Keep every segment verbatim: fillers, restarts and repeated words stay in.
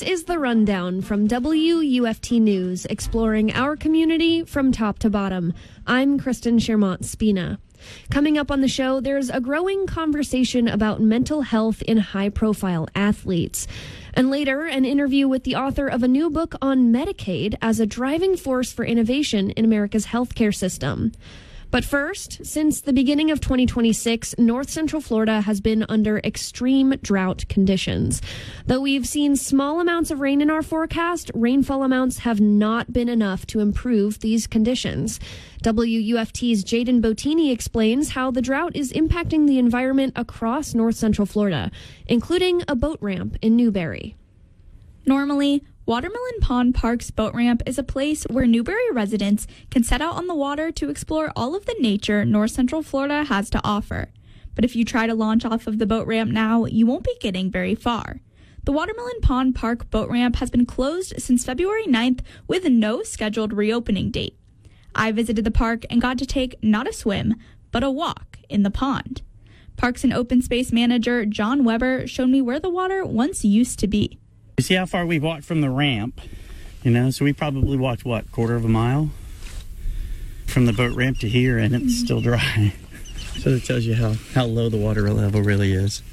This is the rundown from W U F T News, exploring our community from top to bottom. I'm Kristen Shermont-Spina. Coming up on the show, there's a growing conversation about mental health in high-profile athletes. And later, an interview with the author of a new book on Medicaid as a driving force for innovation in America's healthcare system. But first, since the beginning of twenty twenty-six, North Central Florida has been under extreme drought conditions. Though we've seen small amounts of rain in our forecast, rainfall amounts have not been enough to improve these conditions. W U F T's Jaden Botini explains how the drought is impacting the environment across North Central Florida, including a boat ramp in Newberry. Normally, Watermelon Pond Park's boat ramp is a place where Newberry residents can set out on the water to explore all of the nature North Central Florida has to offer. But if you try to launch off of the boat ramp now, you won't be getting very far. The Watermelon Pond Park boat ramp has been closed since February ninth with no scheduled reopening date. I visited the park and got to take not a swim, but a walk in the pond. Parks and Open Space Manager John Weber showed me where the water once used to be. You see how far we've walked from the ramp, you know, so we probably walked, what, quarter of a mile from the boat ramp to here, and it's mm-hmm. still dry. So it tells you how, how low the water level really is.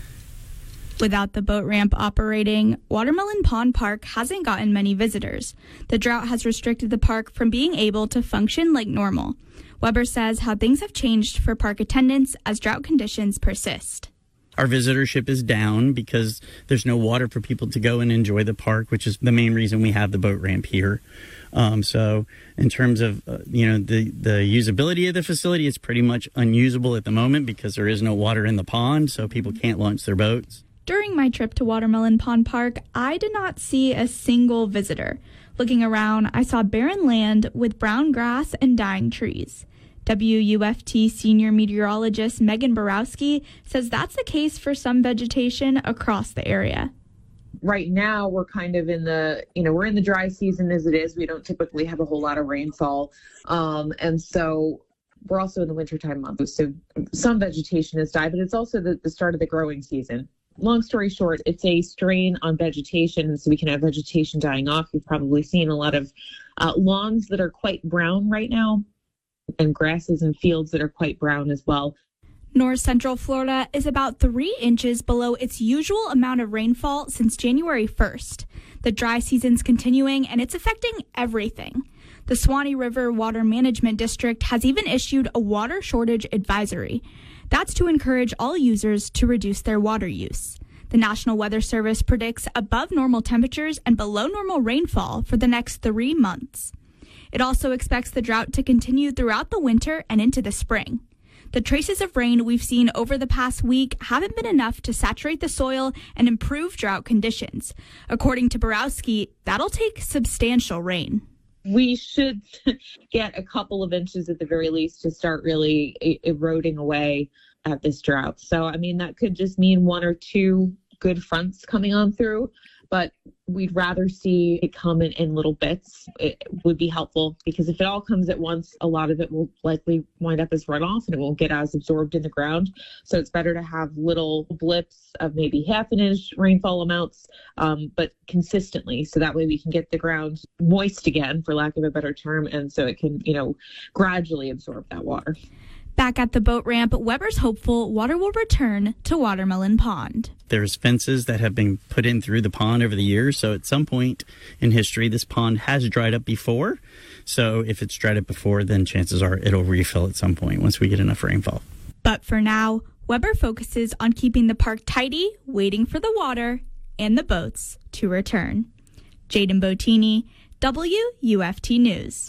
Without the boat ramp operating, Watermelon Pond Park hasn't gotten many visitors. The drought has restricted the park from being able to function like normal. Weber says how things have changed for park attendance as drought conditions persist. Our visitorship is down because there's no water for people to go and enjoy the park, which is the main reason we have the boat ramp here. Um, so in terms of, uh, you know, the, the usability of the facility, it's pretty much unusable at the moment because there is no water in the pond, so people can't launch their boats. During my trip to Watermelon Pond Park, I did not see a single visitor. Looking around, I saw barren land with brown grass and dying trees. W U F T senior meteorologist Megan Borowski says that's the case for some vegetation across the area. Right now, we're kind of in the, you know, we're in the dry season as it is. We don't typically have a whole lot of rainfall. Um, and so we're also in the wintertime months. So some vegetation has died, but it's also the, the start of the growing season. Long story short, it's a strain on vegetation, so we can have vegetation dying off. You've probably seen a lot of uh, lawns that are quite brown right now, and grasses and fields that are quite brown as well. North Central Florida is about three inches below its usual amount of rainfall since January first. The dry season's continuing, and it's affecting everything. The Suwannee River Water Management District has even issued a water shortage advisory. That's to encourage all users to reduce their water use. The National Weather Service predicts above normal temperatures and below normal rainfall for the next three months. It also expects the drought to continue throughout the winter and into the spring. The traces of rain we've seen over the past week haven't been enough to saturate the soil and improve drought conditions. According to Borowski, that'll take substantial rain. We should get a couple of inches at the very least to start really e- eroding away at this drought. So, I mean, that could just mean one or two good fronts coming on through, but we'd rather see it come in, in little bits. It would be helpful because if it all comes at once, a lot of it will likely wind up as runoff and it won't get as absorbed in the ground. So it's better to have little blips of maybe half an inch rainfall amounts, um, but consistently. So that way we can get the ground moist again, for lack of a better term. And so it can, you know, gradually absorb that water. Back at the boat ramp, Weber's hopeful water will return to Watermelon Pond. There's fences that have been put in through the pond over the years, so at some point in history, this pond has dried up before. So if it's dried up before, then chances are it'll refill at some point once we get enough rainfall. But for now, Weber focuses on keeping the park tidy, waiting for the water and the boats to return. Jaden Botini, W U F T News.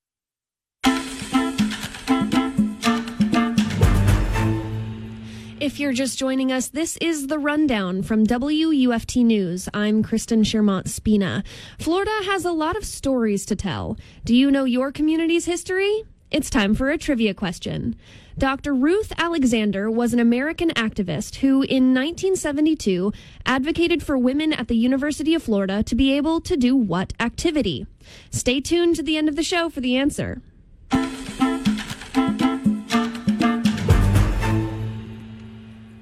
If you're just joining us, this is the rundown from W U F T News. I'm Kristen Shermont-Spina. Florida has a lot of stories to tell. Do you know your community's history? It's time for a trivia question. Doctor Ruth Alexander was an American activist who, in nineteen seventy-two, advocated for women at the University of Florida to be able to do what activity? Stay tuned to the end of the show for the answer.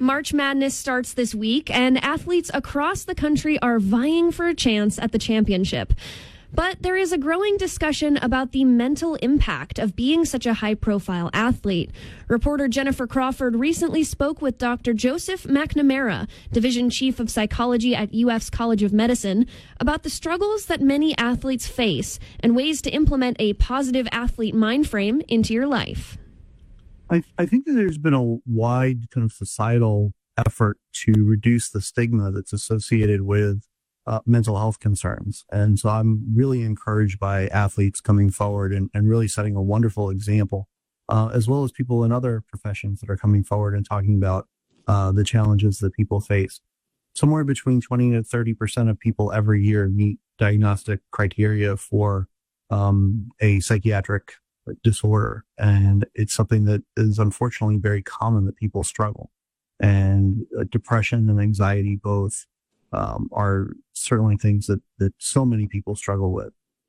March Madness starts this week, and athletes across the country are vying for a chance at the championship. But there is a growing discussion about the mental impact of being such a high-profile athlete. Reporter Jennifer Crawford recently spoke with Doctor Joseph McNamara, Division Chief of Psychology at U F's College of Medicine, about the struggles that many athletes face and ways to implement a positive athlete mind frame into your life. I, I think that there's been a wide kind of societal effort to reduce the stigma that's associated with Uh, mental health concerns. And so I'm really encouraged by athletes coming forward and, and really setting a wonderful example, uh, as well as people in other professions that are coming forward and talking about uh, the challenges that people face. Somewhere between twenty to thirty percent of people every year meet diagnostic criteria for um, a psychiatric disorder. And it's something that is unfortunately very common that people struggle. And uh, depression and anxiety both Um, are certainly things that, that so many people struggle with.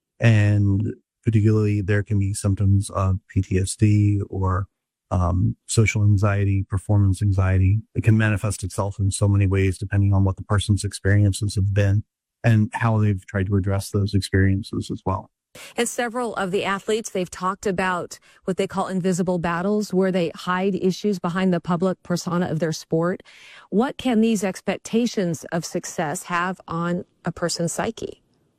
And particularly there can be symptoms of P T S D or um, social anxiety, performance anxiety. It can manifest itself in so many ways depending on what the person's experiences have been and how they've tried to address those experiences as well. And several of the athletes, they've talked about what they call invisible battles, where they hide issues behind the public persona of their sport. What can these expectations of success have on a person's psyche?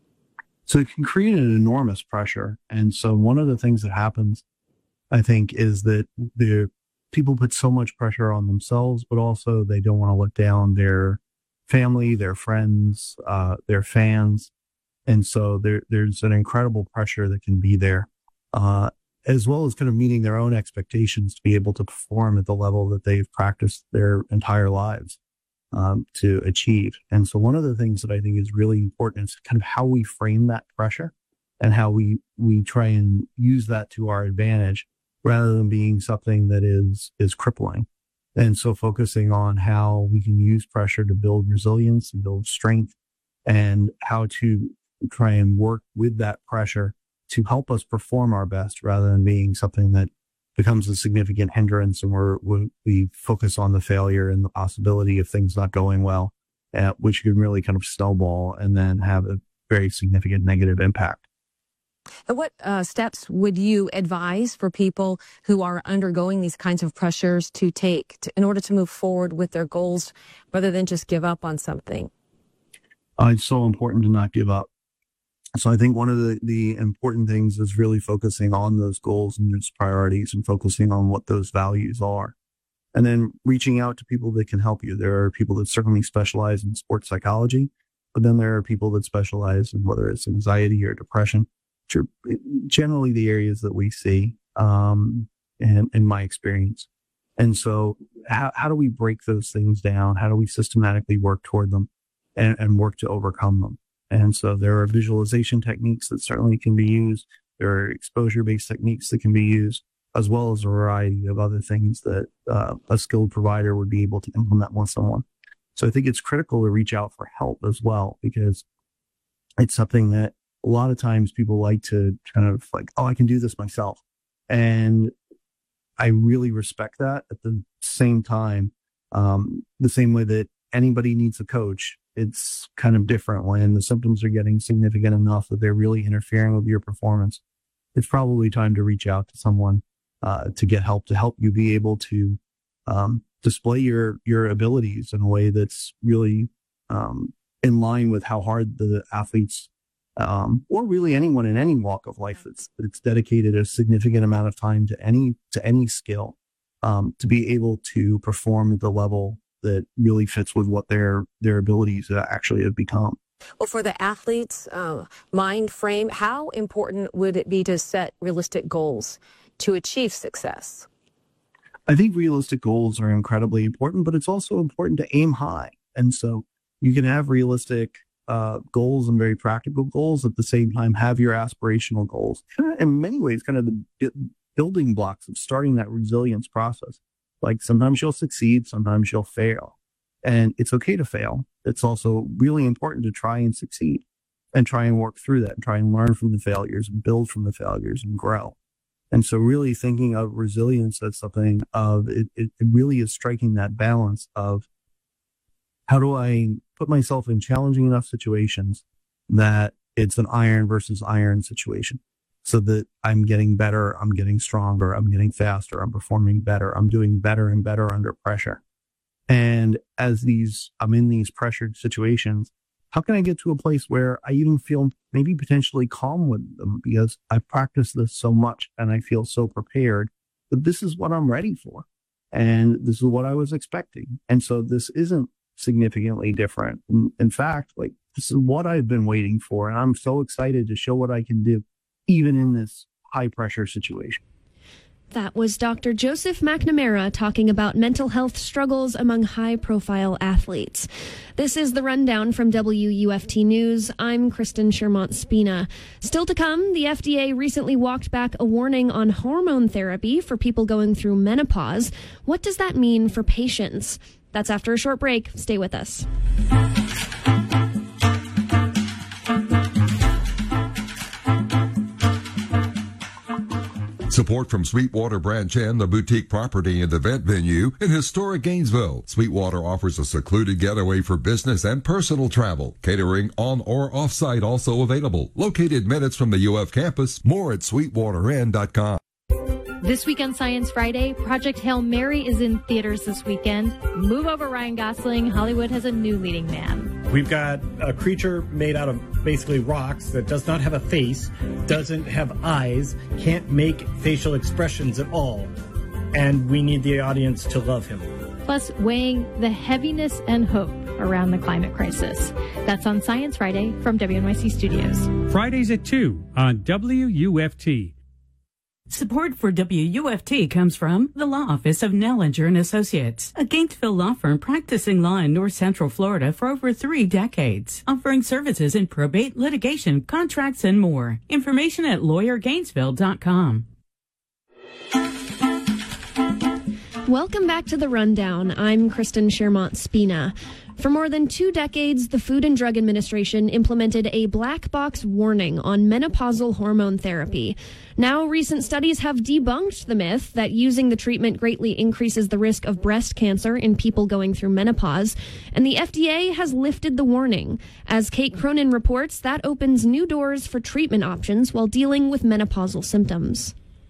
So it can create an enormous pressure. And so one of the things that happens, I think, is that the people put so much pressure on themselves, but also they don't want to let down their family, their friends, uh, their fans. And so there, there's an incredible pressure that can be there, uh, as well as kind of meeting their own expectations to be able to perform at the level that they've practiced their entire lives um, to achieve. And so one of the things that I think is really important is kind of how we frame that pressure and how we, we try and use that to our advantage rather than being something that is, is crippling. And so focusing on how we can use pressure to build resilience and build strength and how to try and work with that pressure to help us perform our best rather than being something that becomes a significant hindrance and we're, we we focus on the failure and the possibility of things not going well, uh, which can really kind of snowball and then have a very significant negative impact. And what uh, steps would you advise for people who are undergoing these kinds of pressures to take to, in order to move forward with their goals rather than just give up on something? Uh, it's so important to not give up. So I think one of the, the important things is really focusing on those goals and those priorities and focusing on what those values are. And then reaching out to people that can help you. There are people that certainly specialize in sports psychology, but then there are people that specialize in whether it's anxiety or depression, which are generally the areas that we see um, in, in my experience. And so how, how do we break those things down? How do we systematically work toward them and, and work to overcome them? And so there are visualization techniques that certainly can be used. There are exposure-based techniques that can be used, as well as a variety of other things that uh, a skilled provider would be able to implement with someone. So I think it's critical to reach out for help as well, because it's something that a lot of times people like to kind of like, oh, I can do this myself. And I really respect that. At the same time, um, the same way that anybody needs a coach, it's kind of different when the symptoms are getting significant enough that they're really interfering with your performance. It's probably time to reach out to someone uh, to get help, to help you be able to um, display your your abilities in a way that's really um, in line with how hard the athletes, um, or really anyone in any walk of life that's that's dedicated a significant amount of time to any to any skill, um, to be able to perform at the level that really fits with what their their abilities actually have become. Well, for the athletes' uh, mind frame, how important would it be to set realistic goals to achieve success? I think realistic goals are incredibly important, but it's also important to aim high. And so you can have realistic uh, goals and very practical goals at the same time, have your aspirational goals. In many ways, kind of the building blocks of starting that resilience process. Like sometimes you'll succeed, sometimes you'll fail. And it's okay to fail. It's also really important to try and succeed and try and work through that and try and learn from the failures and build from the failures and grow. And so really thinking of resilience as something of it, it, it really is striking that balance of how do I put myself in challenging enough situations that it's an iron versus iron situation so that I'm getting better, I'm getting stronger, I'm getting faster, I'm performing better, I'm doing better and better under pressure. And as these, I'm in these pressured situations, how can I get to a place where I even feel maybe potentially calm with them because I've practiced this so much and I feel so prepared that this is what I'm ready for. And this is what I was expecting. And so this isn't significantly different. In, in fact, like this is what I've been waiting for. And I'm so excited to show what I can do, even in this high pressure situation. That was Doctor Joseph McNamara talking about mental health struggles among high-profile athletes. This is the Rundown from W U F T News. I'm Kristen Shermont-Spina. Still to come, the F D A recently walked back a warning on hormone therapy for people going through menopause. What does that mean for patients? That's after a short break. Stay with us. Support from Sweetwater Branch Inn, the boutique property and event venue in historic Gainesville. Sweetwater offers a secluded getaway for business and personal travel. Catering on or off-site also available. Located minutes from the U F campus. More at sweetwater inn dot com. This week on Science Friday, Project Hail Mary is in theaters this weekend. Move over, Ryan Gosling. Hollywood has a new leading man. We've got a creature made out of basically rocks that does not have a face, doesn't have eyes, can't make facial expressions at all. And we need the audience to love him. Plus, weighing the heaviness and hope around the climate crisis. That's on Science Friday from W N Y C Studios. Fridays at two on W U F T. Support for W U F T comes from the Law Office of Nellinger and Associates, a Gainesville law firm practicing law in North Central Florida for over three decades, offering services in probate, litigation, contracts, and more. Information at lawyer gainesville dot com. Welcome back to the Rundown. I'm Kristen Shermont-Spina. For more than two decades, the Food and Drug Administration implemented a black box warning on menopausal hormone therapy. Now, recent studies have debunked the myth that using the treatment greatly increases the risk of breast cancer in people going through menopause, and the F D A has lifted the warning. As Kate Cronin reports, that opens new doors for treatment options while dealing with menopausal symptoms.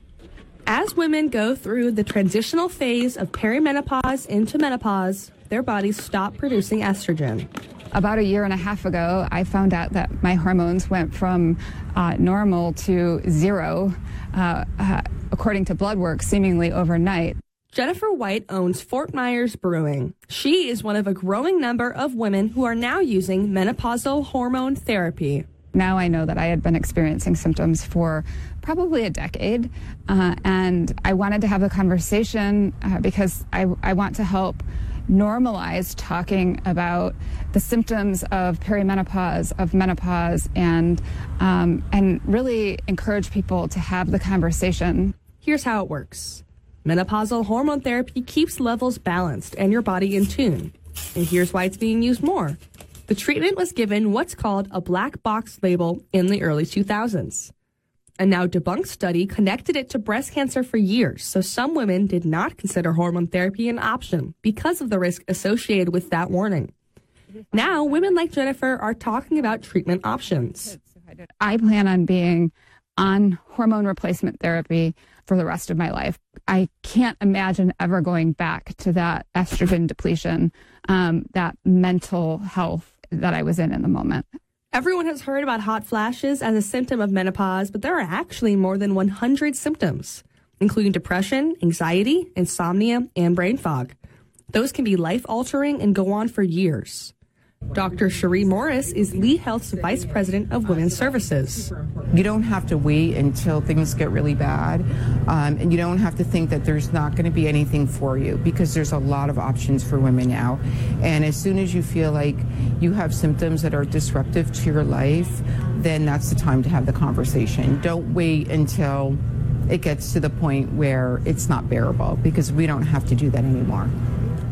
As women go through the transitional phase of perimenopause into menopause, their bodies stop producing estrogen. About a year and a half ago, I found out that my hormones went from uh, normal to zero, uh, uh, according to blood work, seemingly overnight. Jennifer White owns Fort Myers Brewing. She is one of a growing number of women who are now using menopausal hormone therapy. Now I know that I had been experiencing symptoms for probably a decade, uh, and I wanted to have a conversation uh, because I, I want to help normalize talking about the symptoms of perimenopause, of menopause, and um, and really encourage people to have the conversation. Here's how it works. Menopausal hormone therapy keeps levels balanced and your body in tune. And here's why it's being used more. The treatment was given what's called a black box label in the early two thousands. A now debunked study connected it to breast cancer for years, so some women did not consider hormone therapy an option because of the risk associated with that warning. Now, women like Jennifer are talking about treatment options. I plan on being on hormone replacement therapy for the rest of my life. I can't imagine ever going back to that estrogen depletion, um, that mental health that I was in in the moment. Everyone has heard about hot flashes as a symptom of menopause, but there are actually more than one hundred symptoms, including depression, anxiety, insomnia, and brain fog. Those can be life-altering and go on for years. Doctor Cherie Morris is Lee Health's Vice President of Women's Services. You don't have to wait until things get really bad, um, and you don't have to think that there's not going to be anything for you, because there's a lot of options for women now. And as soon as you feel like you have symptoms that are disruptive to your life, then that's the time to have the conversation. Don't wait until it gets to the point where it's not bearable, because we don't have to do that anymore.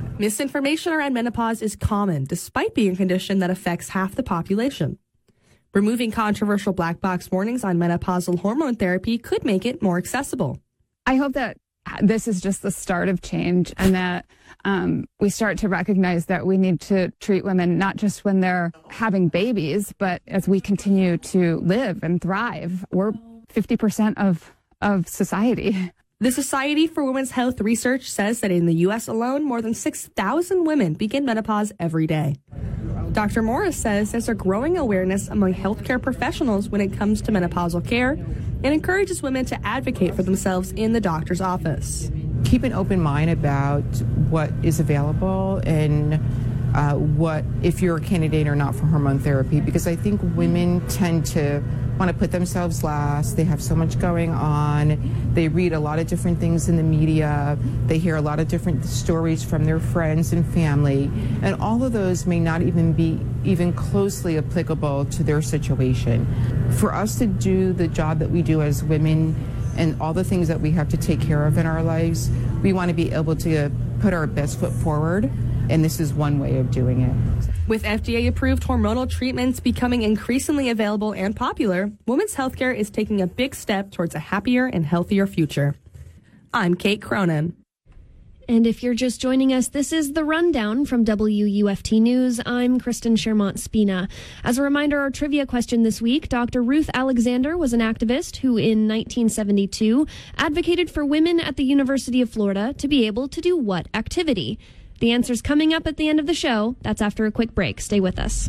Misinformation around menopause is common, despite being a condition that affects half the population. Removing controversial black box warnings on menopausal hormone therapy could make it more accessible. I hope that this is just the start of change and that um, we start to recognize that we need to treat women not just when they're having babies, but as we continue to live and thrive. We're fifty percent of, of society. The Society for Women's Health Research says that in the U S alone, more than six thousand women begin menopause every day. Doctor Morris says there's a growing awareness among healthcare professionals when it comes to menopausal care and encourages women to advocate for themselves in the doctor's office. Keep an open mind about what is available and uh, what, if you're a candidate or not for hormone therapy, because I think women tend to want to put themselves last. They have so much going on. They read a lot of different things in the media. They hear a lot of different stories from their friends and family. And all of those may not even be even closely applicable to their situation. For us to do the job that we do as women and all the things that we have to take care of in our lives, we want to be able to put our best foot forward. And this is one way of doing it. With F D A-approved hormonal treatments becoming increasingly available and popular, women's healthcare is taking a big step towards a happier and healthier future. I'm Kate Cronin. And if you're just joining us, this is The Rundown from W U F T News. I'm Kristen Shermont-Spina. As a reminder, our trivia question this week, Doctor Ruth Alexander was an activist who in nineteen seventy-two advocated for women at the University of Florida to be able to do what activity? The answer's coming up at the end of the show. That's after a quick break. Stay with us.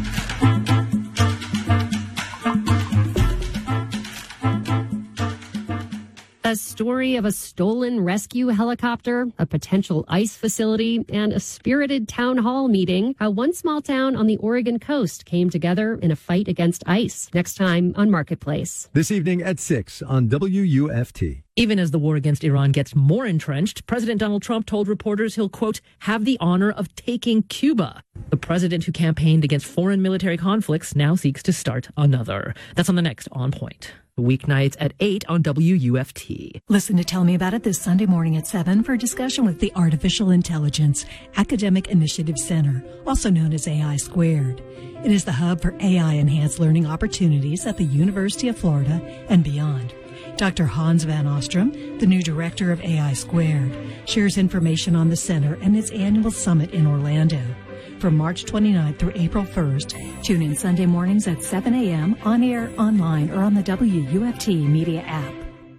A story of a stolen rescue helicopter, a potential ice facility, and a spirited town hall meeting. How one small town on the Oregon coast came together in a fight against ice. Next time on Marketplace. This evening at six on W U F T. Even as the war against Iran gets more entrenched, President Donald Trump told reporters he'll, quote, have the honor of taking Cuba. The president who campaigned against foreign military conflicts now seeks to start another. That's on the next On Point. Weeknights at eight on W U F T. Listen to Tell Me About It this Sunday morning at seven for a discussion with the Artificial Intelligence Academic Initiative Center, also known as A I Squared. It is the hub for A I-enhanced learning opportunities at the University of Florida and beyond. Doctor Hans Van Ostrom, the new director of A I Squared, shares information on the center and its annual summit in Orlando. From March twenty-ninth through April first, tune in Sunday mornings at seven a.m. on air, online, or on the W U F T media app.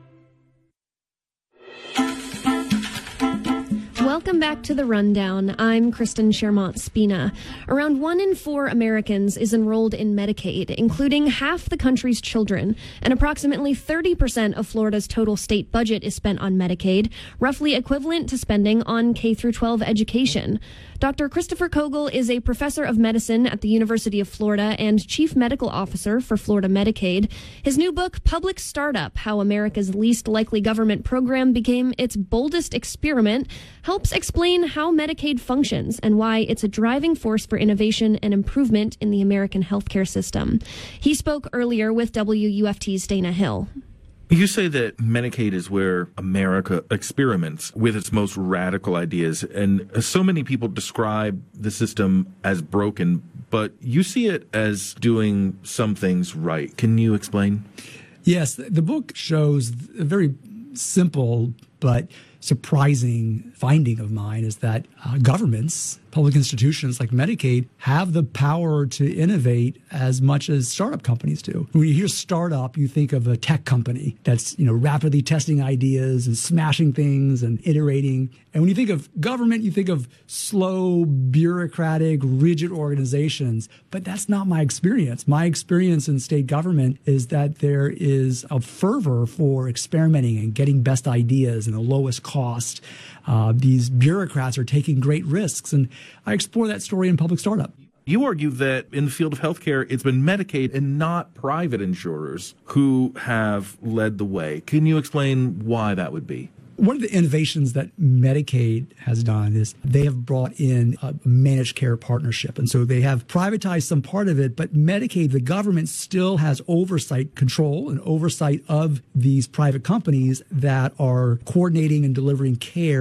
Welcome back to The Rundown. I'm Kristen Shermont-Spina. Around one in four Americans is enrolled in Medicaid, including half the country's children, and approximately thirty percent of Florida's total state budget is spent on Medicaid, roughly equivalent to spending on K through twelve education. Doctor Christopher Kogel is a professor of medicine at the University of Florida and chief medical officer for Florida Medicaid. His new book, Public Startup: How America's Least Likely Government Program Became Its Boldest Experiment, helps explain how Medicaid functions and why it's a driving force for innovation and improvement in the American healthcare system. He spoke earlier with W U F T's Dana Hill. You say that Medicaid is where America experiments with its most radical ideas, and so many people describe the system as broken, but you see it as doing some things right. Can you explain? Yes, the book shows a very simple but surprising finding of mine is that uh, governments, public institutions like Medicaid, have the power to innovate as much as startup companies do. When you hear startup, you think of a tech company that's, you know, rapidly testing ideas and smashing things and iterating. And when you think of government, you think of slow, bureaucratic, rigid organizations. But that's not my experience. My experience in state government is that there is a fervor for experimenting and getting best ideas and the lowest cost. Uh, these bureaucrats are taking great risks. And I explore that story in Public Startup. You argue that in the field of healthcare, it's been Medicaid and not private insurers who have led the way. Can you explain why that would be? One of the innovations that Medicaid has done is they have brought in a managed care partnership. And so they have privatized some part of it, but Medicaid, the government still has oversight control and oversight of these private companies that are coordinating and delivering care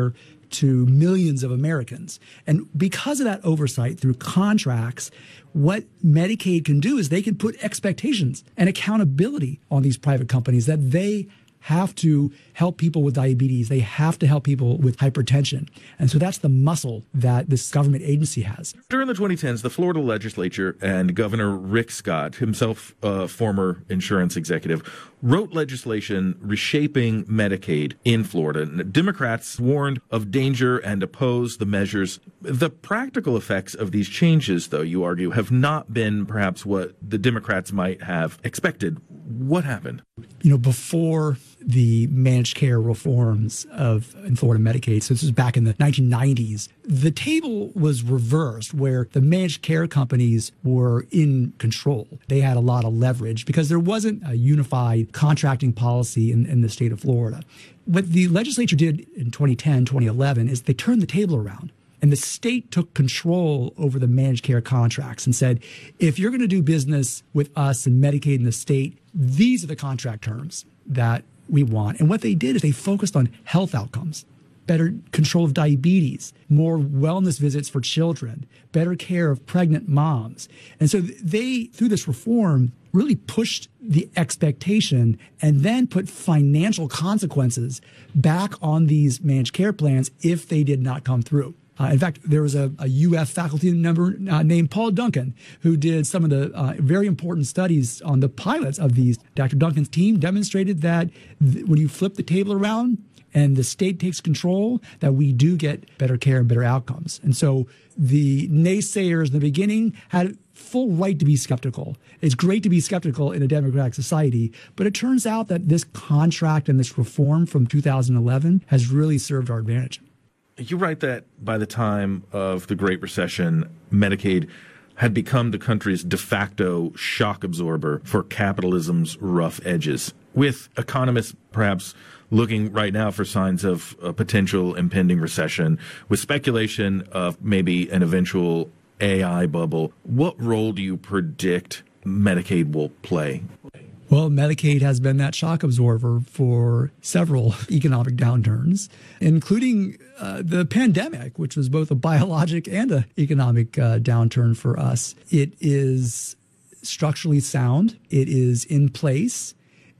to millions of Americans. And because of that oversight through contracts, what Medicaid can do is they can put expectations and accountability on these private companies that they have to help people with diabetes. They have to help people with hypertension. And so that's the muscle that this government agency has. During the twenty tens, the Florida legislature and Governor Rick Scott, himself a former insurance executive, wrote legislation reshaping Medicaid in Florida. And Democrats warned of danger and opposed the measures. The practical effects of these changes, though, you argue, have not been perhaps what the Democrats might have expected. What happened? You know, before the managed care reforms of in Florida Medicaid, so this was back in the nineteen nineties, the table was reversed where the managed care companies were in control. They had a lot of leverage because there wasn't a unified contracting policy in, in the state of Florida. What the legislature did in twenty ten, twenty eleven is they turned the table around. And the state took control over the managed care contracts and said, if you're going to do business with us and Medicaid in the state, these are the contract terms that we want. And what they did is they focused on health outcomes, better control of diabetes, more wellness visits for children, better care of pregnant moms. And so they, through this reform, really pushed the expectation and then put financial consequences back on these managed care plans if they did not come through. Uh, in fact, there was a, a U F faculty member uh, named Paul Duncan who did some of the uh, very important studies on the pilots of these. Doctor Duncan's team demonstrated that th- when you flip the table around and the state takes control, that we do get better care and better outcomes. And so the naysayers in the beginning had full right to be skeptical. It's great to be skeptical in a democratic society, but it turns out that this contract and this reform from two thousand eleven has really served our advantage. You write that by the time of the Great Recession, Medicaid had become the country's de facto shock absorber for capitalism's rough edges, with economists perhaps looking right now for signs of a potential impending recession, with speculation of maybe an eventual A I bubble. What role do you predict Medicaid will play? Well, Medicaid has been that shock absorber for several economic downturns, including uh, the pandemic, which was both a biologic and an economic uh, downturn for us. It is structurally sound. It is in place,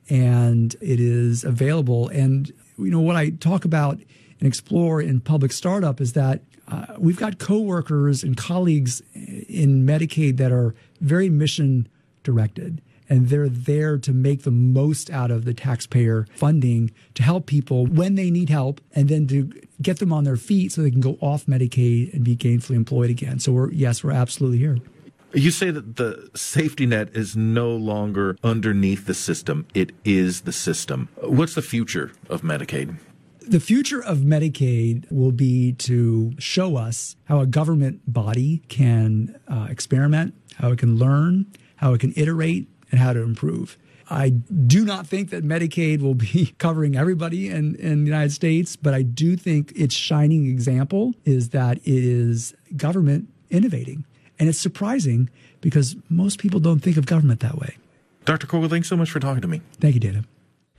and it is available. And, you know, what I talk about and explore in Public Startup is that uh, we've got coworkers and colleagues in Medicaid that are very mission directed. And they're there to make the most out of the taxpayer funding to help people when they need help and then to get them on their feet so they can go off Medicaid and be gainfully employed again. So, we're yes, we're absolutely here. You say that the safety net is no longer underneath the system. It is the system. What's the future of Medicaid? The future of Medicaid will be to show us how a government body can uh, experiment, how it can learn, how it can iterate, and how to improve. I do not think that Medicaid will be covering everybody in, in the United States, but I do think its shining example is that it is government innovating. And it's surprising because most people don't think of government that way. Doctor Kogel, thanks so much for talking to me. Thank you, Dana.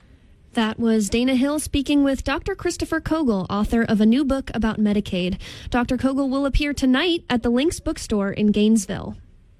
That was Dana Hill speaking with Doctor Christopher Kogel, author of a new book about Medicaid. Doctor Kogel will appear tonight at the Lynx Bookstore in Gainesville.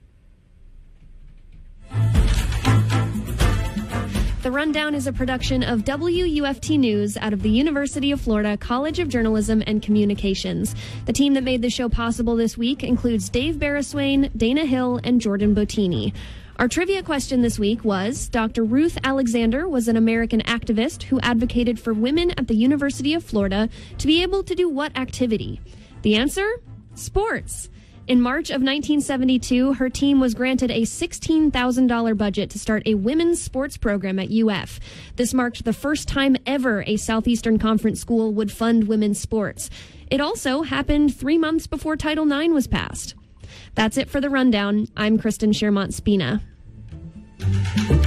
The Rundown is a production of W U F T News out of the University of Florida College of Journalism and Communications. The team that made the show possible this week includes Dave Barriswain, Dana Hill, and Jordan Bottini. Our trivia question this week was, Doctor Ruth Alexander was an American activist who advocated for women at the University of Florida to be able to do what activity? The answer? Sports. In March of nineteen seventy-two, her team was granted a sixteen thousand dollars budget to start a women's sports program at U F. This marked the first time ever a Southeastern Conference school would fund women's sports. It also happened three months before Title nine was passed. That's it for the Rundown. I'm Kristen Shermont Spina.